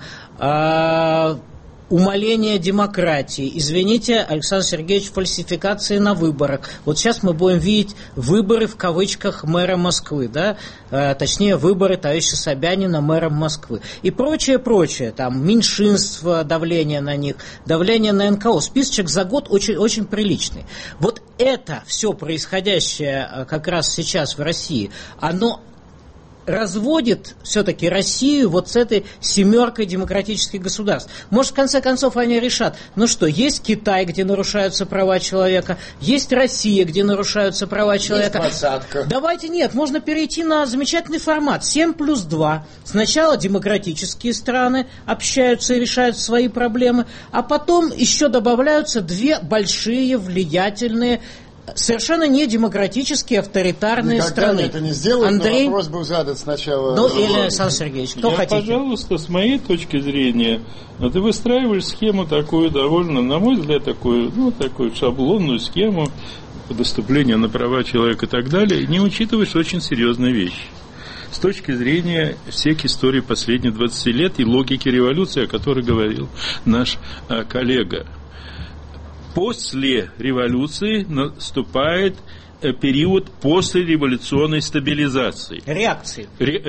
умаление демократии. Извините, Александр Сергеевич, фальсификации на выборах. Вот сейчас мы будем видеть выборы в кавычках мэра Москвы, да? Точнее, выборы товарища Собянина мэром Москвы. И прочее, там, меньшинство, давление на них, давление на НКО. Списочек за год очень, очень приличный. Вот это все происходящее как раз сейчас в России, оно разводит все-таки Россию вот с этой семеркой демократических государств. Может, в конце концов, они решат, есть Китай, где нарушаются права человека, есть Россия, где нарушаются права человека. Есть посадка. Можно перейти на замечательный формат 7+2. Сначала демократические страны общаются и решают свои проблемы, а потом еще добавляются две большие, влиятельные, совершенно не демократические, авторитарные страны. Никогда это не сделают, но вопрос был задан сначала. Или Александр Сергеевич, кто хотите? Пожалуйста, с моей точки зрения, ты выстраиваешь схему такую довольно, на мой взгляд, такую шаблонную схему доступления на права человека и так далее, не учитываешь очень серьезные вещи. С точки зрения всех историй последних 20 лет и логики революции, о которой говорил наш коллега. После революции наступает период послереволюционной стабилизации. Реакции.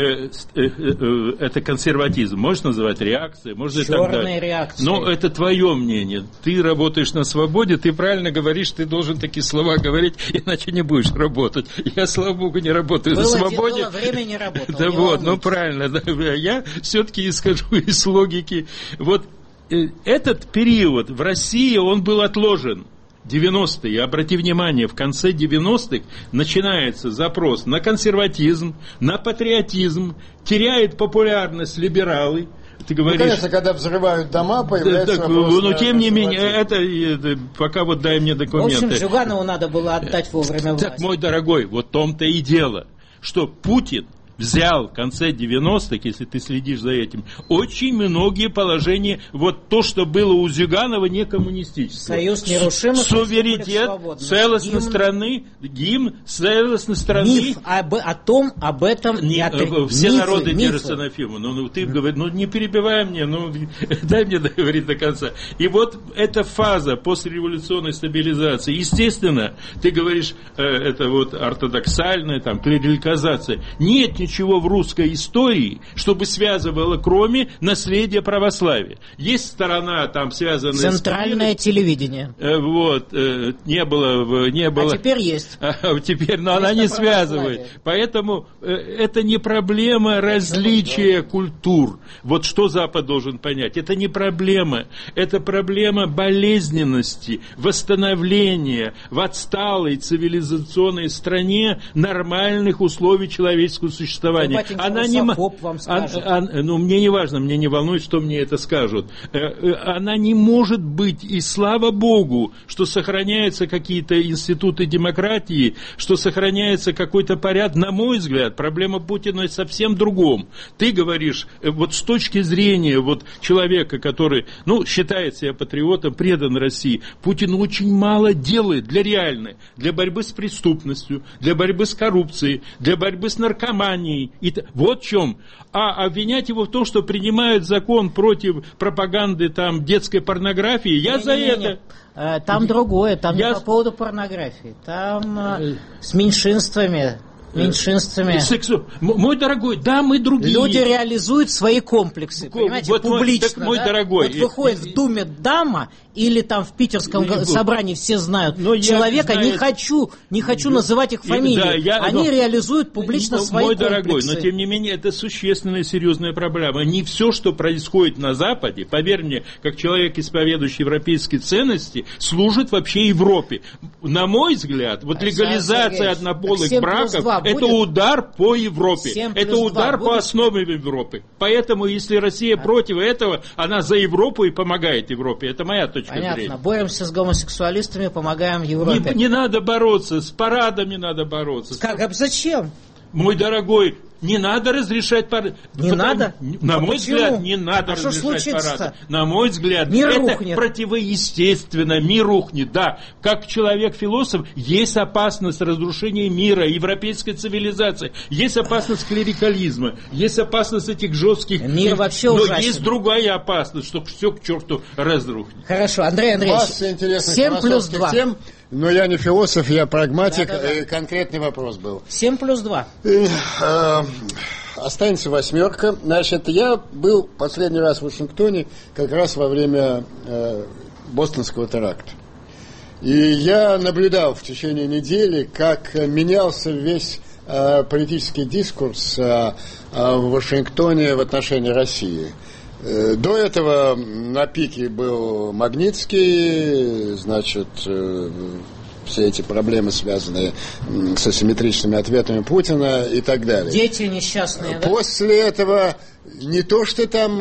Это консерватизм. Можно называть реакцией, можно и так далее. Реакции. Но это твое мнение. Ты работаешь на свободе, ты правильно говоришь, ты должен такие слова говорить, иначе не будешь работать. Я, слава богу, не работаю на свободе. Было время, не работал. Да вот, ну правильно. Да, я все-таки исхожу из логики. Вот этот период в России, он был отложен. 90-е, обрати внимание, в конце 90-х начинается запрос на консерватизм, на патриотизм, теряют популярность либералы. Ты говоришь, ну, конечно, когда взрывают дома, появляется вопрос. Но тем не менее, это пока вот дай мне документы. В общем, Зюганову надо было отдать вовремя власть. Так, мой дорогой, вот в том-то и дело, что Путин взял в конце 90-х, если ты следишь за этим, очень многие положения, вот то, что было у Зюганова, не коммунистическое. Союз нерушимых, суверенитет, целостность страны, гимн, целостность страны. Миф об этом все народы держатся на фильме. Ну, ты говоришь, не перебивай мне, дай мне договорить до конца. И вот эта фаза послереволюционной стабилизации, естественно, ты говоришь, это вот ортодоксальная, там, клерикализация. Нет ничего в русской истории, чтобы связывало, кроме наследия православия. Есть сторона, там, связанная центральное телевидение. Вот, не было. А теперь есть. Теперь, но она не связывает. Поэтому это не проблема различия культур. Вот что Запад должен понять. Это не проблема. Это проблема болезненности, восстановления в отсталой цивилизационной стране нормальных условий человеческого существования. Она не мне не важно, мне не волнует, что мне это скажут. Она не может быть, и слава Богу, что сохраняются какие-то институты демократии, что сохраняется какой-то порядок. На мой взгляд, проблема Путина совсем в другом. Ты говоришь, вот с точки зрения вот человека, который, считает себя патриотом, предан России, Путин очень мало делает для борьбы с преступностью, для борьбы с коррупцией, для борьбы с наркоманией. Вот в чем. А обвинять его в том, что принимают закон против пропаганды там, детской порнографии, я за это. Там другое, там не по поводу порнографии, там с меньшинствами. Мой дорогой, да, мы другие. Люди реализуют свои комплексы, понимаете, вот публично. Мой дорогой. Вот выходит в Думе дама, или там в питерском собрании все знают человека, не хочу называть их фамилии. Они реализуют публично свои комплексы. Мой дорогой, но тем не менее это существенная, серьезная проблема. Не все, что происходит на Западе, поверь мне, как человек, исповедующий европейские ценности, служит вообще Европе. На мой взгляд, вот легализация однополых браков – это удар по Европе. Это удар по основам Европы. Поэтому, если Россия против этого, она за Европу и помогает Европе. Это моя точка зрения. Понятно. Боремся с гомосексуалистами, помогаем Европе. Не надо бороться, с парадами надо бороться. Как? Зачем? Мой дорогой, не надо разрешать парады. Надо? На мой взгляд, не надо разрешать парады. На мой взгляд, это противоестественно. Мир рухнет, да. Как человек-философ, есть опасность разрушения мира, европейской цивилизации. Есть опасность клерикализма. Есть опасность этих жестких... Мир вообще ужасен. Но есть другая опасность, что все к черту разрухнет. Хорошо, Андрей Андреевич, 7+2. Тем, но я не философ, я прагматик. Конкретный вопрос был. 7+2. Останется 8. Значит, я был последний раз в Вашингтоне как раз во время бостонского теракта. И я наблюдал в течение недели, как менялся весь политический дискурс в Вашингтоне в отношении России. До этого на пике был Магнитский, значит, все эти проблемы, связанные с асимметричными ответами Путина и так далее. Дети несчастные, да? После этого не то, что там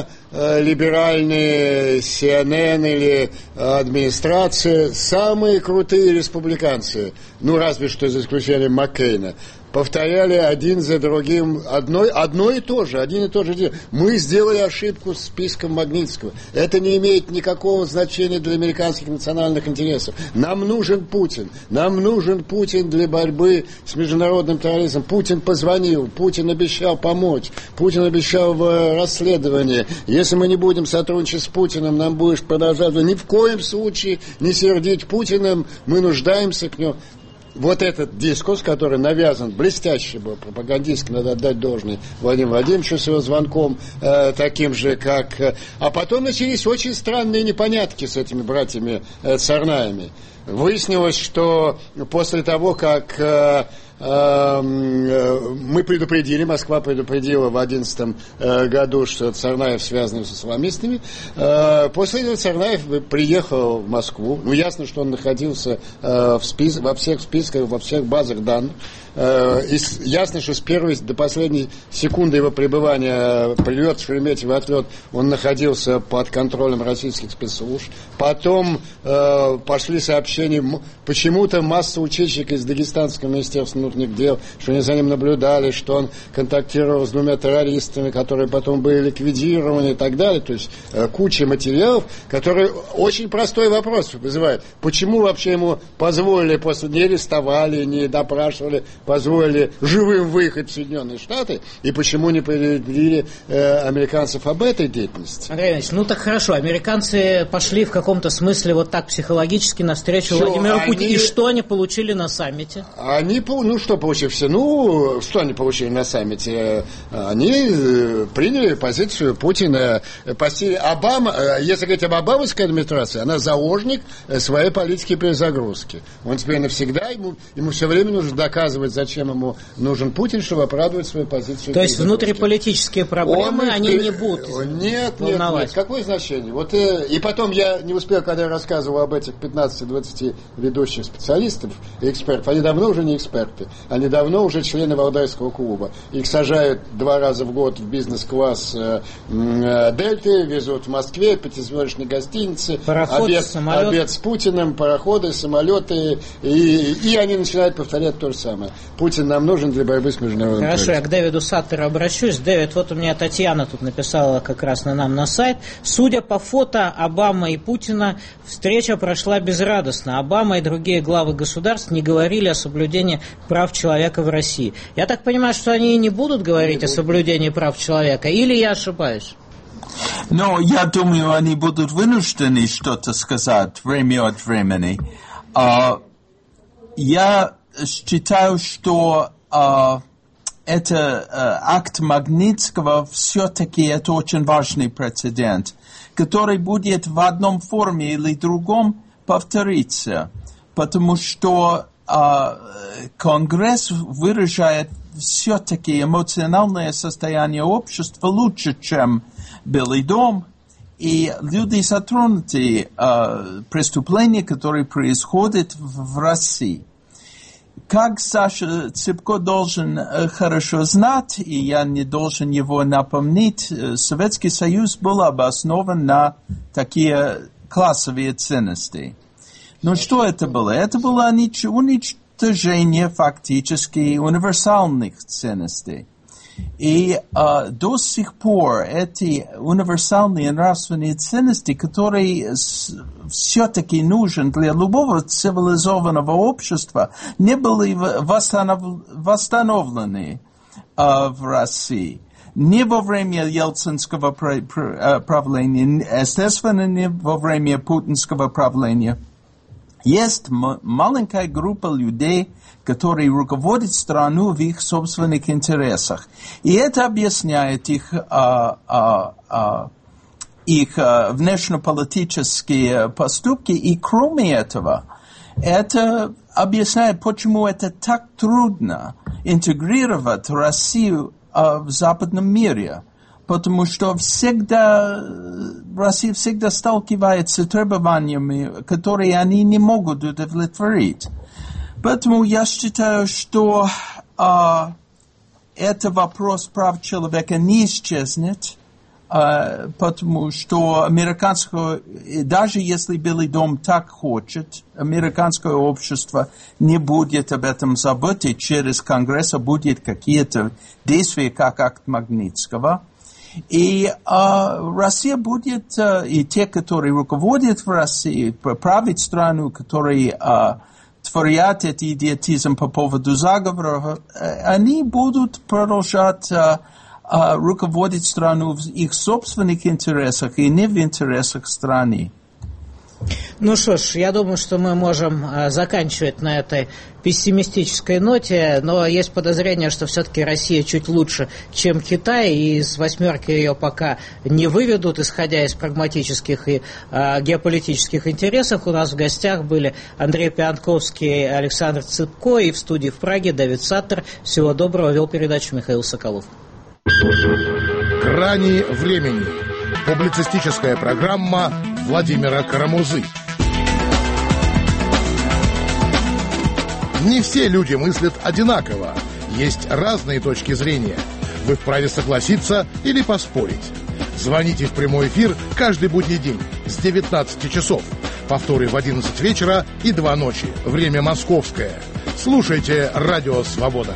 либеральные CNN или администрация, самые крутые республиканцы, разве что за исключением Маккейна, повторяли один за другим одно и то же, один и тот же день. Мы сделали ошибку с списком Магнитского. Это не имеет никакого значения для американских национальных интересов. Нам нужен Путин. Нам нужен Путин для борьбы с международным терроризмом. Путин позвонил, Путин обещал помочь, Путин обещал в расследовании. Если мы не будем сотрудничать с Путиным, нам будешь продолжать. Ни в коем случае не сердить Путиным, мы нуждаемся к нему. вот этот дискурс, который навязан блестяще был, пропагандистски, надо отдать должное Владимиру Владимировичу с его звонком, таким же, как... А потом начались очень странные непонятки с этими братьями Царнаевыми. Выяснилось, что после того, как мы предупредили, Москва предупредила в 2011 году, что Царнаев связан с исламистами. После этого Царнаев приехал в Москву. Ну, ясно, что он находился во всех списках, во всех базах данных. И ясно, что с первой до последней секунды его пребывания прилет в Шереметьево, отлет, он находился под контролем российских спецслужб. Потом пошли сообщения, почему-то масса утечек из Дагестанского министерства внутренних дел, что они за ним наблюдали, что он контактировал с двумя террористами, которые потом были ликвидированы и так далее. То есть куча материалов, которые очень простой вопрос вызывают. Почему вообще ему позволили, после не арестовали, не допрашивали, позволили живым выехать в Соединенные Штаты, и почему не предупредили американцев об этой деятельности? Андрей Иванович, ну так хорошо, американцы пошли в каком-то смысле вот так психологически навстречу Владимиру Путину, и что они получили на саммите? Что они получили на саммите? Они приняли позицию Путина. Обама, если говорить об обамовской администрации, она заложник своей политики перезагрузки. Он теперь навсегда, ему все время нужно доказывать, зачем ему нужен Путин, чтобы оправдывать свою позицию. То есть внутриполитические проблемы, они не будут волновать? Нет. Какое значение? И потом я не успел, когда я рассказывал об этих 15-20 ведущих специалистов и экспертов, они давно уже не эксперты, они давно уже члены Валдайского клуба. Их сажают 2 раза в год в бизнес-класс Дельты, везут в Москве, 5-звездочные гостиницы, обед с Путиным, пароходы, самолеты, и они начинают повторять то же самое. Путин нам нужен для борьбы с международным терроризмом. Хорошо, я к Дэвиду Саттеру обращусь. Дэвид, вот у меня Татьяна тут написала как раз нам на сайт. Судя по фото Обамы и Путина, встреча прошла безрадостно. Обама и другие главы государств не говорили о соблюдении прав человека в России. Я так понимаю, что они не будут говорить о соблюдении прав человека, или я ошибаюсь? Но я думаю, они будут вынуждены что-то сказать время от времени. Я считаю, что это акт Магнитского все-таки это очень важный прецедент, который будет в одном форме или другом повториться, потому что Конгресс выражает все-таки эмоциональное состояние общества лучше, чем Белый дом, и люди затронуты преступления, которые происходят в России. Как Саша Цыпко должен хорошо знать, и я не должен его напомнить, Советский Союз был основан на такие классовые ценности. Но что это было? Это было уничтожение фактически универсальных ценностей. И до сих пор эти универсальные нравственные ценности, которые все-таки нужны для любого цивилизованного общества, не были восстановлены в России. Не во время Ельцинского правления, естественно, не во время путинского правления. Есть маленькая группа людей, которые руководят страну в их собственных интересах. И это объясняет их внешнеполитические поступки. И кроме этого, это объясняет, почему это так трудно интегрировать Россию в западном мире. Потому что Россия всегда сталкивается с требованиями, которые они не могут удовлетворить. Поэтому я считаю, что это вопрос прав человека не исчезнет, потому что даже если Белый дом так хочет, американское общество не будет об этом забыть, и через Конгресс будет какие-то действия, как акт Магнитского. И Россия будет, и те, которые руководят в России, править страну, которые творят этот идиотизм по поводу заговоров, они будут продолжать руководить страну в их собственных интересах и не в интересах страны. Ну что ж, я думаю, что мы можем заканчивать на этой пессимистической ноте, но есть подозрение, что все-таки Россия чуть лучше, чем Китай, и из восьмерки ее пока не выведут, исходя из прагматических и геополитических интересов. У нас в гостях были Андрей Пиантковский, Александр Цыпко, и в студии в Праге Давид Саттер. Всего доброго, вел передачу Михаил Соколов. «Грани времени». Публицистическая программа Владимира Карамурзы. Не все люди мыслят одинаково. Есть разные точки зрения. Вы вправе согласиться или поспорить. Звоните в прямой эфир каждый будний день с 19 часов. Повторы в 11 вечера и 2 ночи. Время московское. Слушайте «Радио Свобода».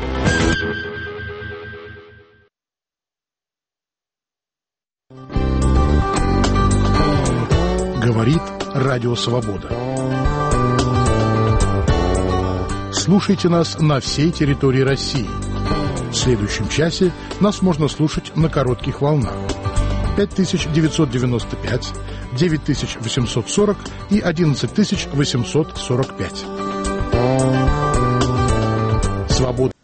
Говорит Радио Свобода. Слушайте нас на всей территории России. В следующем часе нас можно слушать на коротких волнах. 5995, 9840 и 11845. Свобода.